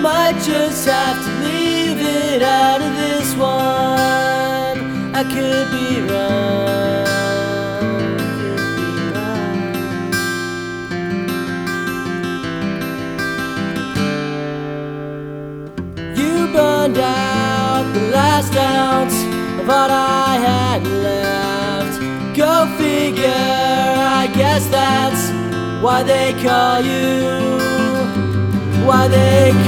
might just have to leave it out of this one. I could be wrong, could be wrong. You burned out the last ounce of what I had left. Go figure, I guess that's why they call you, why they